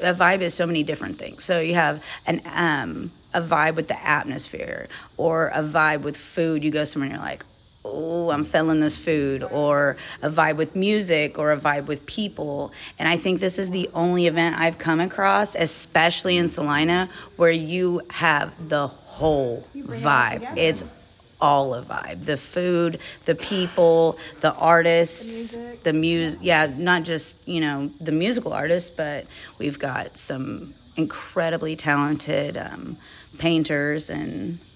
a vibe is so many different things. So you have a vibe with the atmosphere, or a vibe with food. You go somewhere and you're like, oh, I'm feeling this food, or a vibe with music, or a vibe with people. And I think this is the only event I've come across, especially in Salina, where you have the whole vibe. It's all a vibe. The food, the people, the artists, the music. Yeah, not just, the musical artists, but we've got some incredibly talented painters and